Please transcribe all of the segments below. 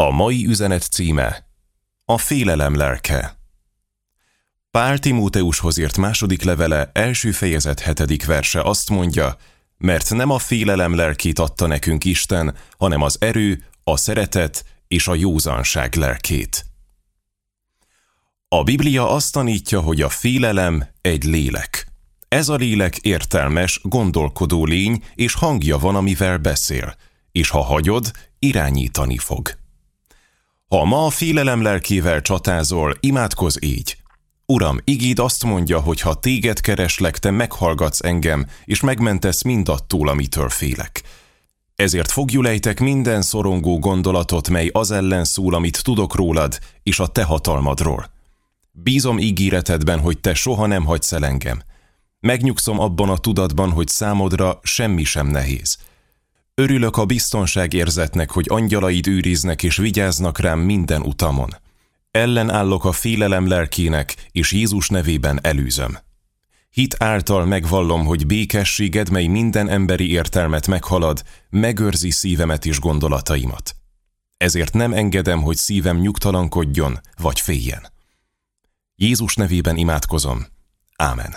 A mai üzenet címe: a félelem lelke. Pál Timóteushoz írt második levele, első fejezet 7. verse azt mondja: mert nem a félelem lelkét adta nekünk Isten, hanem az erő, a szeretet és a józanság lelkét. A Biblia azt tanítja, hogy a félelem egy lélek. Ez a lélek értelmes, gondolkodó lény, és hangja van, amivel beszél, és ha hagyod, irányítani fog. Ha ma a félelem lelkével csatázol, imádkozz így: Uram, igéd azt mondja, hogy ha téged kereslek, te meghallgatsz engem, és megmentesz mindattól, amitől félek. Ezért fogjulejtek minden szorongó gondolatot, mely az ellen szól, amit tudok rólad, és a te hatalmadról. Bízom ígéretedben, hogy te soha nem hagysz el engem. Megnyugszom abban a tudatban, hogy számodra semmi sem nehéz. Örülök a biztonságérzetnek, hogy angyalaid őriznek és vigyáznak rám minden utamon. Ellenállok a félelem lelkének, és Jézus nevében elűzöm. Hit által megvallom, hogy békességed, mely minden emberi értelmet meghalad, megőrzi szívemet és gondolataimat. Ezért nem engedem, hogy szívem nyugtalankodjon vagy féljen. Jézus nevében imádkozom. Ámen.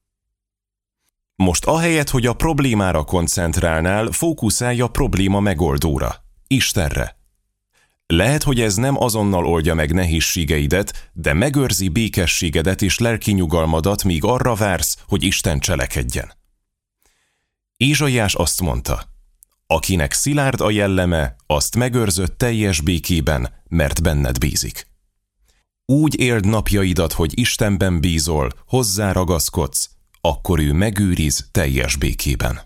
Most ahelyett, hogy a problémára koncentrálnál, fókuszálj a probléma megoldóra, Istenre. Lehet, hogy ez nem azonnal oldja meg nehézségeidet, de megőrzi békességedet és lelki nyugalmadat, míg arra vársz, hogy Isten cselekedjen. Ézsaiás azt mondta: akinek szilárd a jelleme, azt megőrzött teljes békében, mert benned bízik. Úgy éld napjaidat, hogy Istenben bízol, hozzá ragaszkodsz, akkor ő megőriz teljes békében.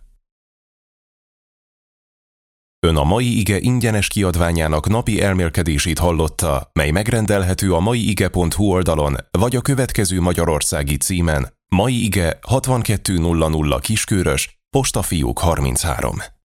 Ön a mai ige ingyenes kiadványának napi elmélkedését hallotta, mely megrendelhető a maiige.hu oldalon, vagy a következő magyarországi címen: Mai Ige 6200 Kiskörös, Postafiók 33.